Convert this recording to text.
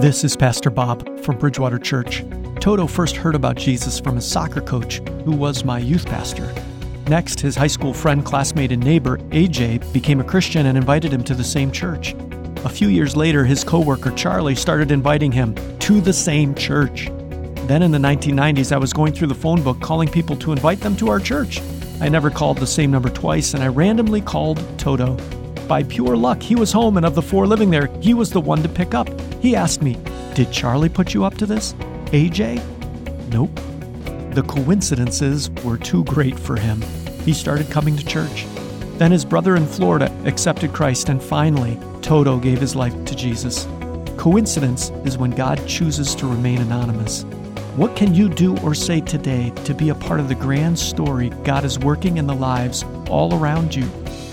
This is Pastor Bob from Bridgewater Church. Toto first heard about Jesus from his soccer coach, who was my youth pastor. Next, his high school friend, classmate, and neighbor, AJ, became a Christian and invited him to the same church. A few years later, his coworker, Charlie, started inviting him to the same church. Then in the 1990s, I was going through the phone book calling people to invite them to our church. I never called the same number twice, and I randomly called Toto. By pure luck, he was home, and of the four living there, he was the one to pick up. He asked me, "Did Charlie put you up to this? AJ?" Nope. The coincidences were too great for him. He started coming to church. Then his brother in Florida accepted Christ, and finally, Toto gave his life to Jesus. Coincidence is when God chooses to remain anonymous. What can you do or say today to be a part of the grand story God is working in the lives all around you?